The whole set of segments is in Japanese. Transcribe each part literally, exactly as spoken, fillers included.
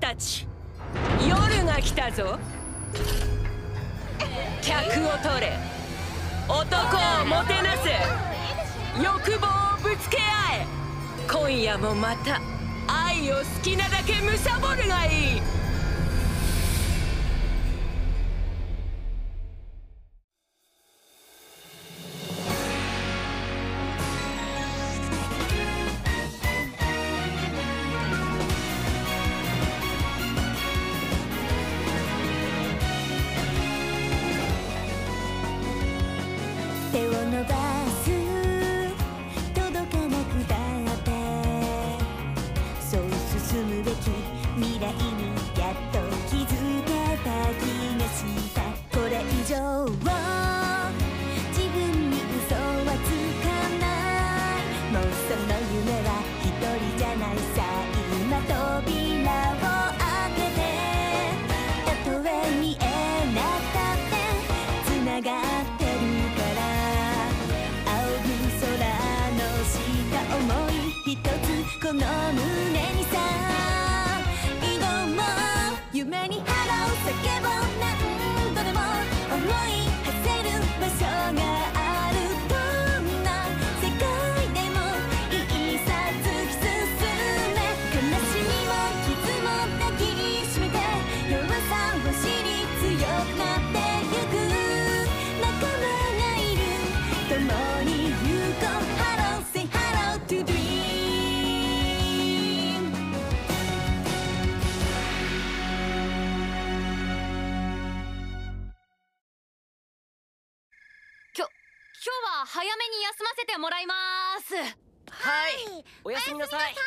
たち、夜が来たぞ。客を取れ、男をもてなせ、欲望をぶつけ合え。今夜もまた愛を好きなだけ貪るがいい。 手を伸ばす届かなくたってそう進むべき未来にやっと気づけた気がした。これ以上自分に嘘はつかない。もうその夢は一人じゃないさ。今扉を開けて、たとえ見えなくたってつながってこの胸にさ、以後も夢に腹を叫ぼう。何度でも思い馳せる場所がある。どんな世界でもいいさ、突き進め。悲しみも傷も抱きしめて、弱さを知り強くなってゆく。仲間がいる、共に行こう。Hello, say hello to dream。 今日は早めに休ませてもらいます。 はい、おやすみなさい。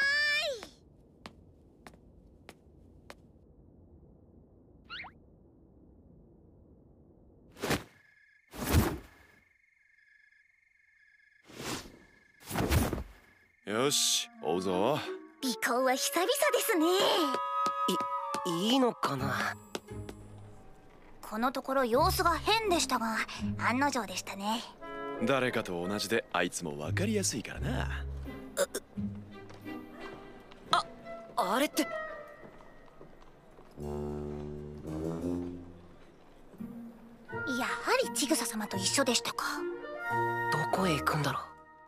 よし、追うぞ。 尾行は久々ですね。 い、いいのかな。 このところ様子が変でしたが、案の定でしたね。 誰かと同じであいつも分かりやすいからな。 あ、あれって。 やはりちぐさ様と一緒でしたか。 どこへ行くんだろう。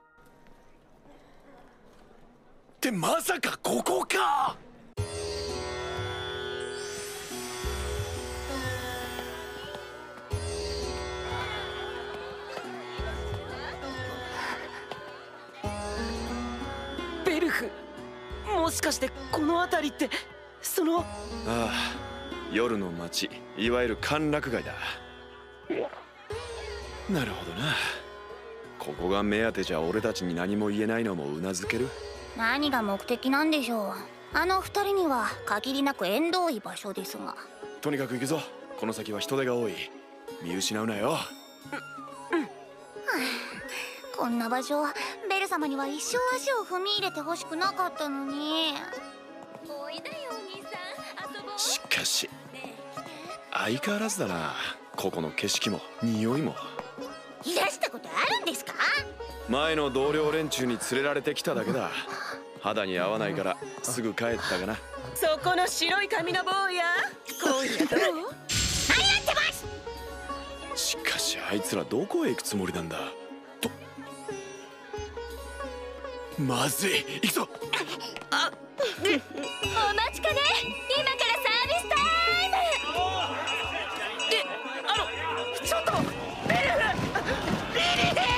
ってまさかここか。 ベルフ、もしかしてこの辺りってその。 ああ、夜の街、いわゆる歓楽街だ。なるほどな。ここが目当てじゃ俺たちに何も言えないのもうなずける。 何が目的なんでしょう。あの二人には限りなく縁遠い場所ですが。 とにかく行くぞ。この先は人手が多い。見失うなよ。 こんな場所、ベル様には一生足を踏み入れてほしくなかったのに。 おいでよお兄さん、遊ぼう。 しかし相変わらずだな。ここの景色も匂いも。 いらしたことあるんですか。 前の同僚連中に連れられてきただけだ。肌に合わないからすぐ帰ったかな。 そこの白い髪の坊や、今夜どう？ 間に合ってます。 しかしあいつらどこへ行くつもりなんだと。まずい、行くぞ。 あ、 お待ちかね。今からサービスタイム。 え、あのちょっとベルフ、ビリデ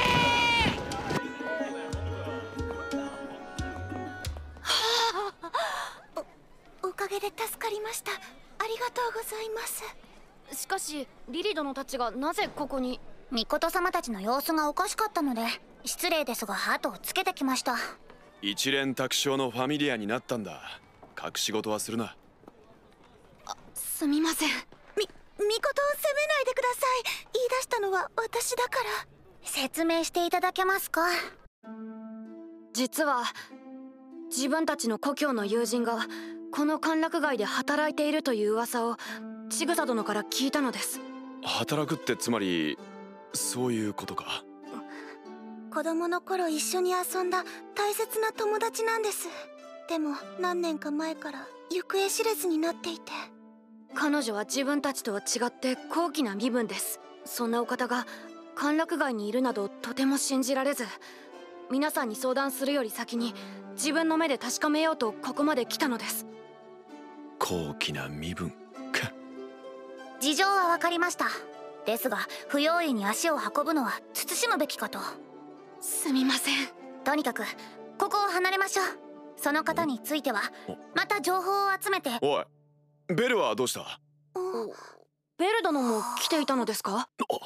ー。お、おかげで助かりました。ありがとうございます。 しかしリリ殿たちがなぜここに。 ミコト様たちの様子がおかしかったので、失礼ですが後をつけてきました。 一連卓上のファミリアになったんだ。隠し事はするな。 あ、すみません。 み、ミコトを責めないでください。言い出したのは私だから。説明していただけますか。 実は自分たちの故郷の友人がこの歓楽街で働いているという噂をちぐさ殿から聞いたのです。 働くってつまりそういうことか。 子供の頃一緒に遊んだ大切な友達なんです。でも何年か前から行方知れずになっていて。 彼女は自分たちとは違って高貴な身分です。そんなお方が歓楽街にいるなどとても信じられず、皆さんに相談するより先に自分の目で確かめようとここまで来たのです。 高貴な身分か。 事情は分かりました。ですが不用意に足を運ぶのは慎むべきかと。 すみません。 とにかくここを離れましょう。その方についてはまた情報を集めて。 おい、ベルはどうした？ ベル殿も来ていたのですか？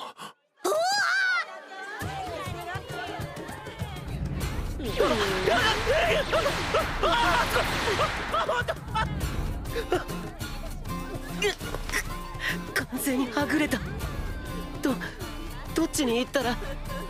完全にはぐれた。どどっちに行ったら。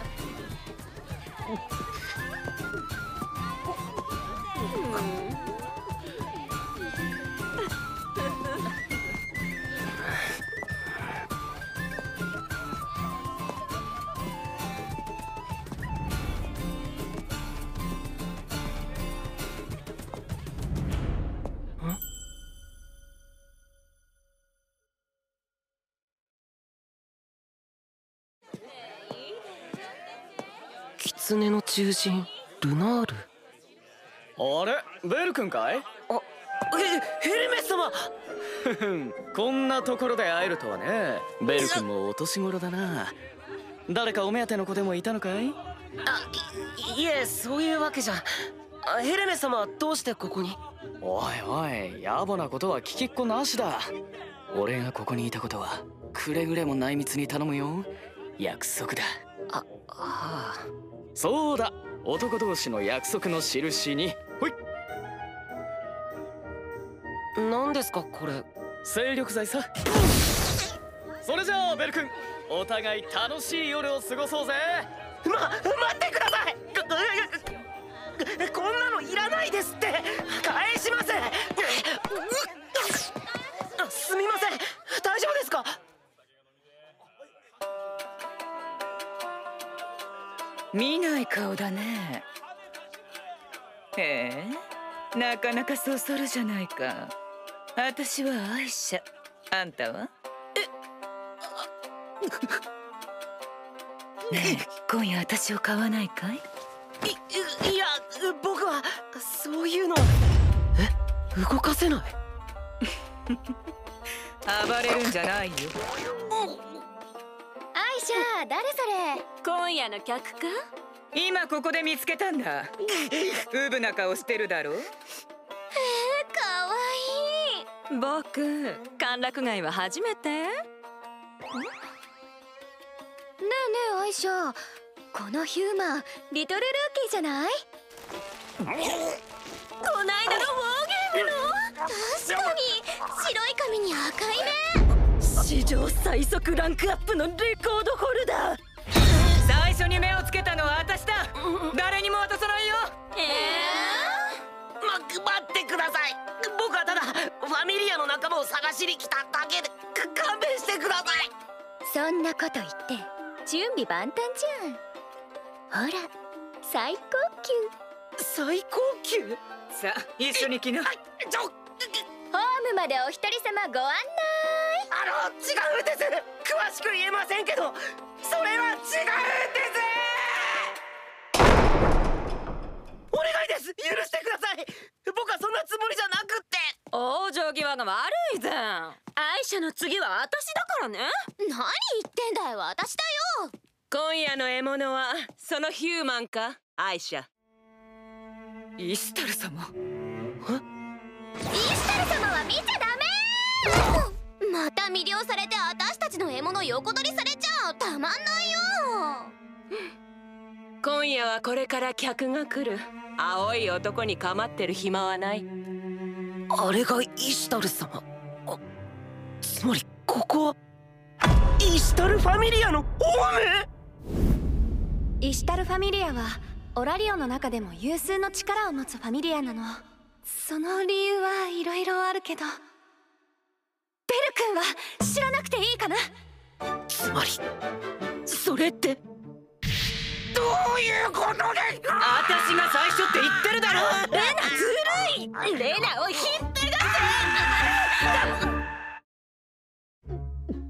狐の獣人ルナール。 あれ、ベル君かい？ あ、ヘヘルメス様こんなところで会えるとはね。ベル君もお年頃だな。誰かお目当ての子でもいたのかい？ あ、い、いえ、そういうわけじゃ。ヘルメス様はどうしてここに？ おいおい、野暮なことは聞きっこなしだ。俺がここにいたことはくれぐれも内密に頼むよ。約束だ。 あ、ああ。 そうだ、男同士の約束の印に。ほい。 何ですかこれ？ 精力剤さ。それじゃあベル君、お互い楽しい夜を過ごそうぜ。 ま、待ってください。こんなのいらないですって。返します。すみません、大丈夫ですか？ 見ない顔だね。へえ、なかなかそそるじゃないか。私はアイシャ、あんたは？えねえ、今夜私を買わないかい？ い、いや、僕はそういうの。え、動かせない？ 暴れるんじゃないよ。 アイシャ、誰それ？ 今夜の客か？ 今ここで見つけたんだ。うぶな顔してるだろう。 えー、かわいい。 僕、歓楽街は初めて？ねえねえアイシャ、このヒューマンリトルルーキーじゃない？ こないだのウォーゲームの？ 確かに白い髪に赤い目。 史上最速ランクアップのレコードホルダー。 最初に目をつけたのは私だ。誰にも渡さないよ。 えー、ま、待ってください。僕はただファミリアの仲間を探しに来ただけで、勘弁してください。 そんなこと言って準備万端じゃん。ほら、最高級。 最高級？ さあ、一緒に来な。 はい、ちょホームまでお一人様ご案内。 あの、違うんです。詳しく言えませんけど、それは違うんです。お願いです、許してください。僕はそんなつもりじゃなくって。 往生際が悪いぜん。アイシャの次は私だからね。 何言ってんだよ、私だよ。 今夜の獲物はそのヒューマンか、アイシャ？ イシュタル様。 イシュタル様は見ちゃダメ。また魅了されて私たちの獲物横取りされちゃう。たまんないよ。 今夜はこれから客が来る。青い男に構ってる暇はない。 あれがイシュタル様。あ、つまりここはイシュタルファミリアのホーム？ イシュタルファミリアはオラリオの中でも有数の力を持つファミリアなの。その理由はいろいろあるけど、ベル君は知らなくていいかな？ つまりそれってどういうことですか？ 私が最初って言ってるだろ。 レナずるい。レナをひっぺがせ。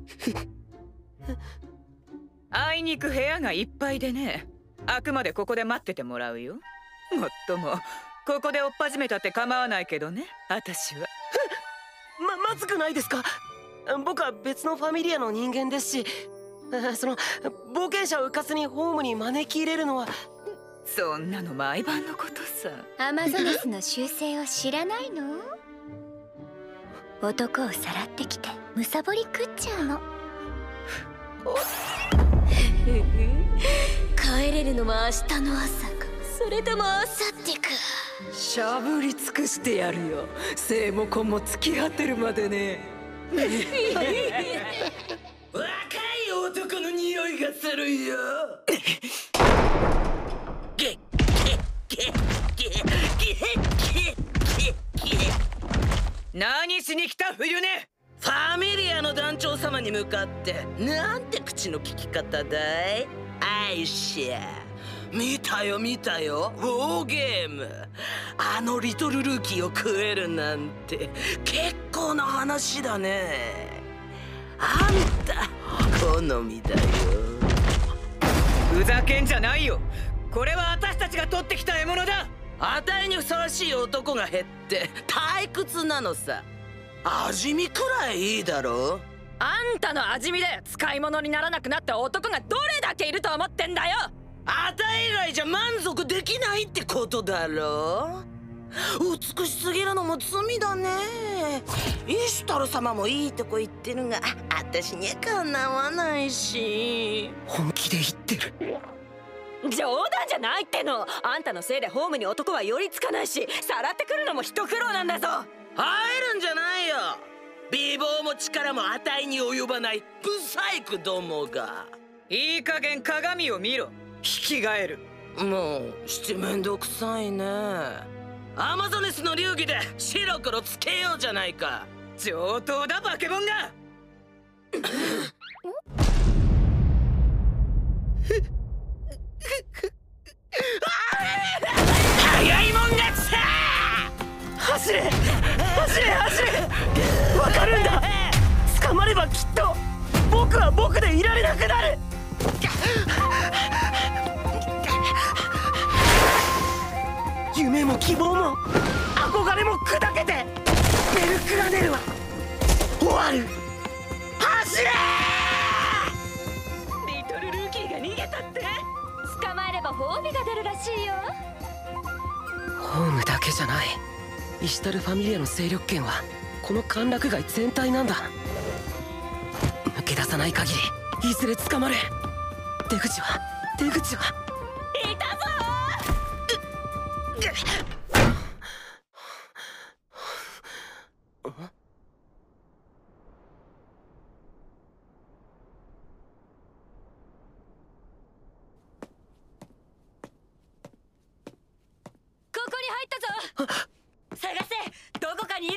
あいにく部屋がいっぱいでね。あくまでここで待っててもらうよ。もっともここで追っ始めたって構わないけどね、私は。 ままずくないですか？僕は別のファミリアの人間ですし、その冒険者をうかつにホームに招き入れるのは。 そんなの毎晩のことさ。 アマゾネスの習性を知らないの？男をさらってきてむさぼり食っちゃうの。帰れるのは明日の朝か、それとも明後日か。 しゃぶり尽くしてやるよ。生も子も突き果てるまでね。若い男の匂いがするよ。 何しに来た冬ね。 ファミリアの団長様に向かってなんて口の利き方だい？アイシャ、見たよ見たよ、ウォーゲーム。あのリトルルーキーを食えるなんて結構な話だね。あんた好みだよ。 ふざけんじゃないよ。これは私たちが取ってきた獲物だ。 あたいにふさわしい男が減って退屈なのさ。味見くらいいいだろう。 あんたの味見で使い物にならなくなった男がどれだけいると思ってんだよ。 あたい以外じゃ満足できないってことだろう。美しすぎるのも罪だね。イシュタル様もいいとこ言ってるが、あたしにはかなわないし。本気で言ってる。 冗談じゃないっての。あんたのせいでホームに男は寄りつかないし、さらってくるのも一苦労なんだぞ。 入るんじゃないよ。美貌も力もあたいに及ばないブサイクどもが。 いい加減鏡を見ろ。引き返る。 もう七面倒くさいね。アマゾネスの流儀で白黒つけようじゃないか。 上等だバケモンが。 早いもん勝ちだ。走れ走れ走れ。わかるんだ。捕まればきっと僕は僕でいられなくなる。夢も希望も憧れも砕けてベルクラネルは終わる。走れ。 リトルルーキーが逃げたって。 捕まえれば褒美が出るらしいよ。 ホームだけじゃない。イシュタルファミリアの勢力圏はこの歓楽街全体なんだ。抜け出さない限りいずれ捕まる。出口は出口はいたぞ。 ここに入ったぞ。探せ、どこかにいる。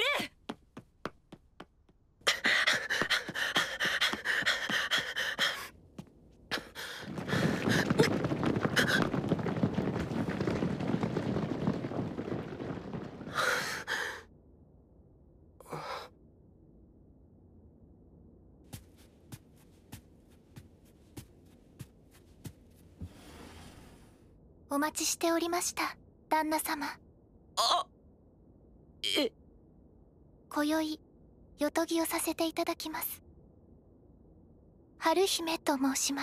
お待ちしておりました、旦那様。 あえ今宵よとぎをさせていただきます。春姫と申します。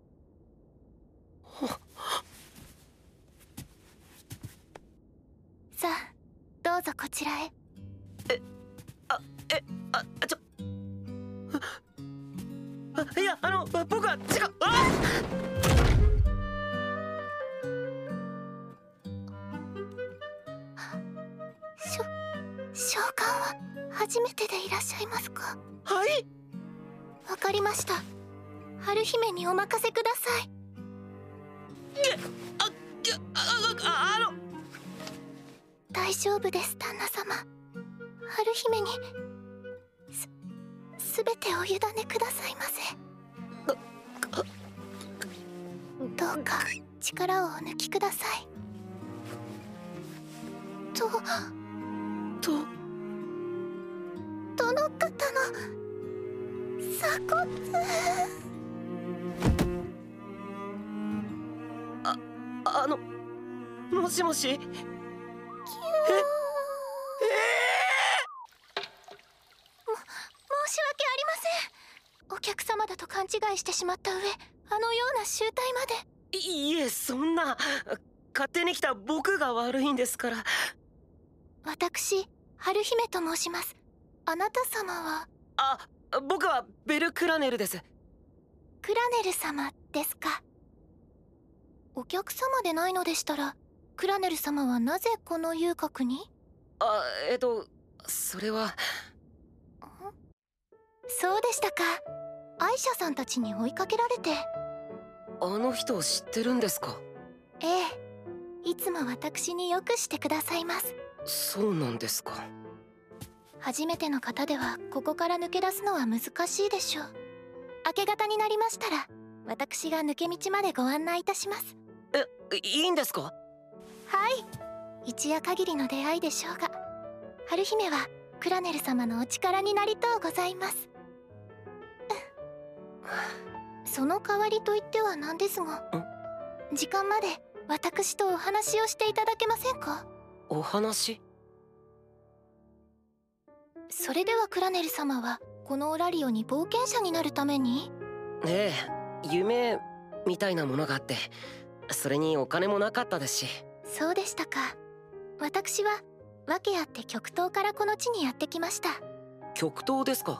さあどうぞこちらへ。 えあえあちょあいやあの僕は違う。あしょ召喚は初めてでいらっしゃいますか？ はい。 わかりました。春姫にお任せください。 あいやあああの大丈夫です、旦那様。春姫にすすべてお委ねくださいませ。どうか力をお抜きください。ととどの方のさ骨。 あ、あのもしもし。ええも申し訳ありません。お客様だと勘違いしてしまった上、あのような集体まで。 いいえ、そんな。勝手に来た僕が悪いんですから。 私、春姫と申します。あなた様は？ あ、僕はベル・クラネルです。 クラネル様ですか。お客様でないのでしたら、クラネル様はなぜこの遊郭に？ あ、えっとそれは。 そうでしたか。アイシャさんたちに追いかけられて。 あの人を知ってるんですか？ ええ、いつも私によくしてくださいます。 そうなんですか。 初めての方ではここから抜け出すのは難しいでしょう。明け方になりましたら私が抜け道までご案内いたします。 え、いいんですか？ はい、一夜限りの出会いでしょうが、春姫はクラネル様のお力になりとうございます。その代わりといってはなんですが、時間まで私とお話をしていただけませんか？ お話？ それではクラネル様はこのオラリオに冒険者になるために？ ええ、夢みたいなものがあって、それにお金もなかったですし。 そうでしたか。私は訳あって極東からこの地にやってきました。 極東ですか？ はい、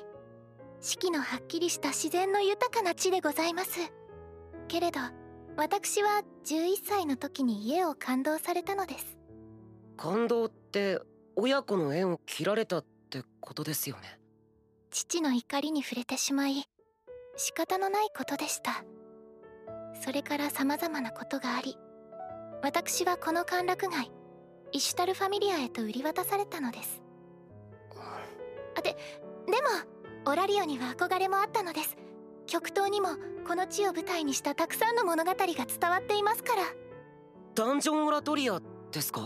四季のはっきりした自然の豊かな地でございます。けれど私はじゅういっさいの時に家を勘当されたのです。 勘当って親子の縁を切られたってことですよね。 父の怒りに触れてしまい仕方のないことでした。それから様々なことがあり、私はこの歓楽街イシュタルファミリアへと売り渡されたのです。あで、でもオラリオには憧れもあったのです。極東にもこの地を舞台にしたたくさんの物語が伝わっていますから。 ダンジョンオラトリアですか？ はい、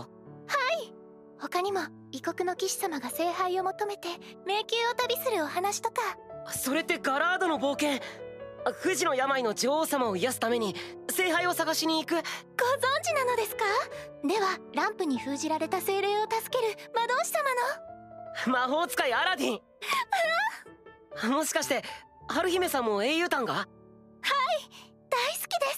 他にも異国の騎士様が聖杯を求めて迷宮を旅するお話とか。 それってガラードの冒険。不治の病の女王様を癒すために聖杯を探しに行く。ご存知なのですか？ではランプに封じられた精霊を助ける魔導士様の魔法使いアラディンもしかして春姫さんも英雄譚が？はい、 大好きです。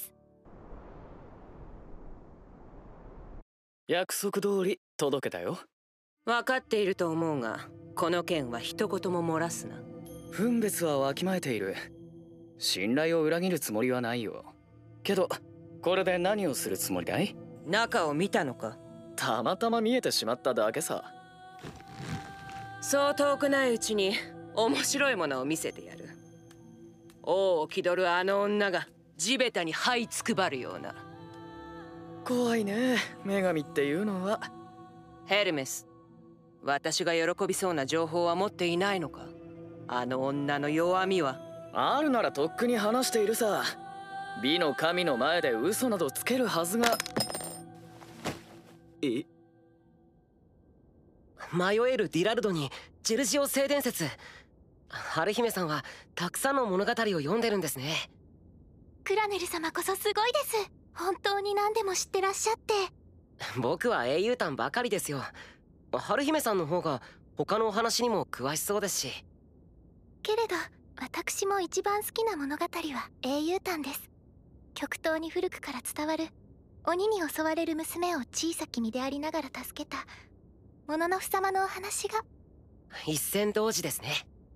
約束通り届けたよ。 分かっていると思うが、この件は一言も漏らすな。 分別はわきまえている。信頼を裏切るつもりはないよ。けどこれで何をするつもりだい？ 中を見たのか？ たまたま見えてしまっただけさ。 そう遠くないうちに面白いものを見せてやる。王を気取るあの女が地べたに這いつくばるような。 怖いね、女神っていうのは。 ヘルメス、私が喜びそうな情報は持っていないのか？あの女の弱みは。 あるならとっくに話しているさ。美の神の前で嘘などつけるはずが。 え？迷えるディラルドにジェルジオ聖伝説。春姫さんはたくさんの物語を読んでるんですね。 クラネル様こそすごいです。本当に何でも知ってらっしゃって。 僕は英雄譚ばかりですよ。春姫さんの方が他のお話にも詳しそうですし。 けれど私も一番好きな物語は英雄譚です。極東に古くから伝わる鬼に襲われる娘を小さき身でありながら助けたもののふ様のお話が。 一戦同時ですね。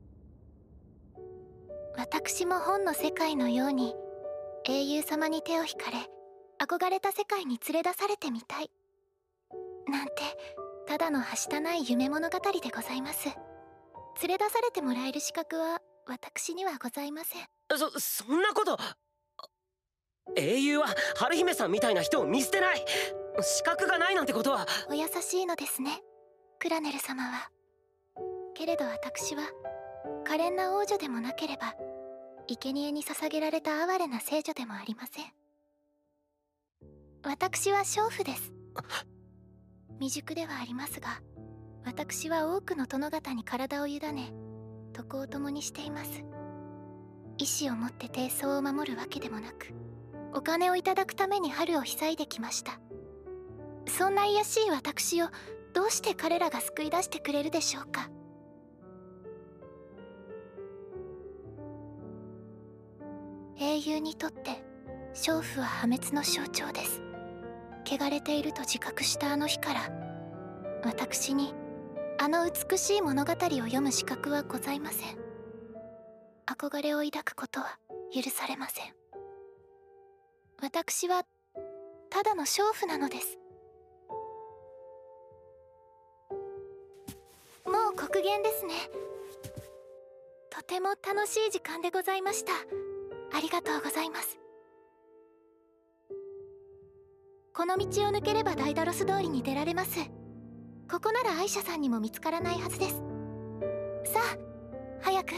私も本の世界のように英雄様に手を引かれ憧れた世界に連れ出されてみたいなんて、ただのはしたない夢物語でございます。連れ出されてもらえる資格は私にはございません。 そ、そんなこと。英雄は春姫さんみたいな人を見捨てない。資格がないなんてことは。 お優しいのですね、クラネル様は。けれど私は可憐な王女でもなければ生贄に捧げられた哀れな聖女でもありません。私は娼婦です。未熟ではありますが、私は多くの殿方に体を委ね徳を共にしています。意志を持って貞操を守るわけでもなく、お金をいただくために春をひいできました。そんな卑しい私をどうして彼らが救い出してくれるでしょうか。英雄にとって娼婦は破滅の象徴です。汚れていると自覚したあの日から、私にあの美しい物語を読む資格はございません。憧れを抱くことは許されません。私はただの娼婦なのです。もう刻限ですね。とても楽しい時間でございました。ありがとうございます。この道を抜ければダイダロス通りに出られます。ここならアイシャさんにも見つからないはずです。さあ、早く。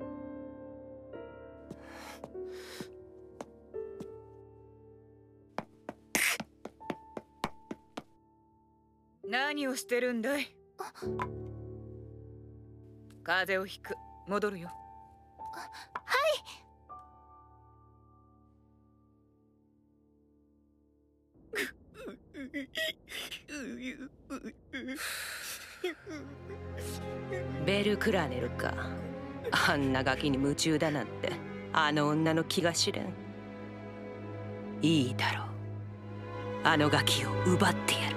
何をしてるんだい。風邪をひく。戻るよ。 はいベルクラネルか。あんなガキに夢中だなんてあの女の気が知れん。いいだろう、あのガキを奪ってやる。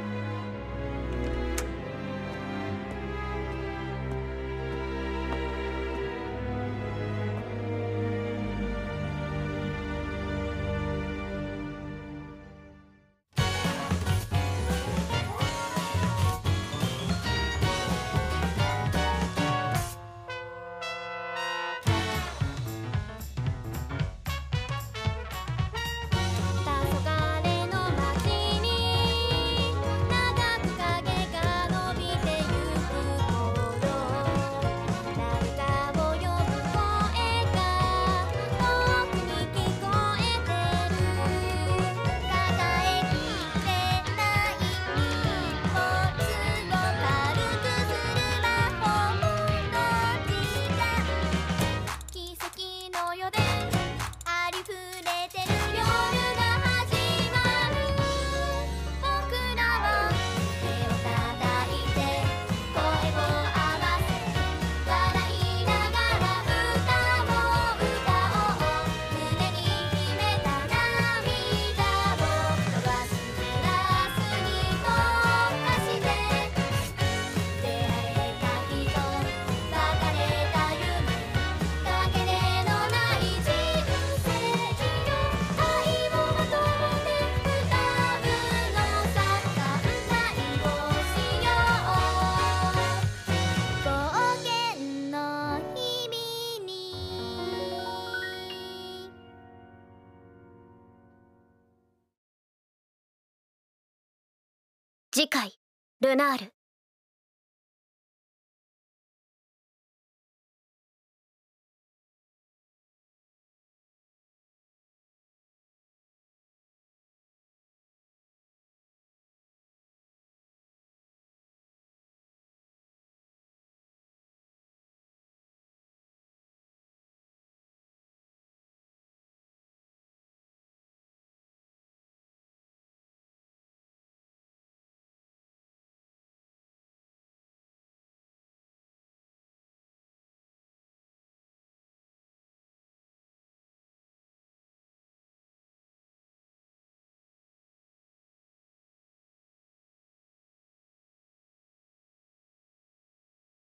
次回ルナール。